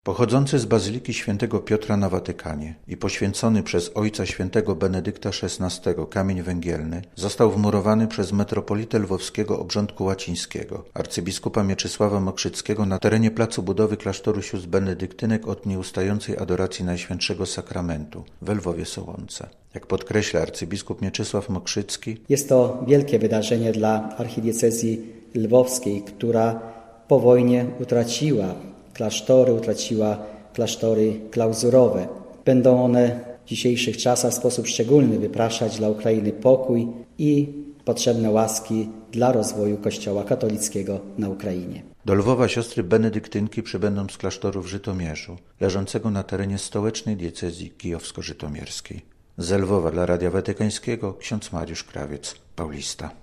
Pochodzący z Bazyliki Świętego Piotra na Watykanie i poświęcony przez ojca Świętego Benedykta XVI kamień węgielny został wmurowany przez metropolitę lwowskiego obrządku łacińskiego, arcybiskupa Mieczysława Mokrzyckiego na terenie placu budowy klasztoru sióstr benedyktynek od nieustającej adoracji Najświętszego Sakramentu w Lwowie-Sołonce. Jak podkreśla arcybiskup Mieczysław Mokrzycki, jest to wielkie wydarzenie dla archidiecezji lwowskiej, która po wojnie utraciła klasztory klauzurowe. Będą one w dzisiejszych czasach w sposób szczególny wypraszać dla Ukrainy pokój i potrzebne łaski dla rozwoju Kościoła katolickiego na Ukrainie. Do Lwowa siostry benedyktynki przybędą z klasztoru w Żytomierzu, leżącego na terenie stołecznej diecezji kijowsko-żytomierskiej. Z Lwowa dla Radia Watykańskiego ksiądz Mariusz Krawiec, Paulista.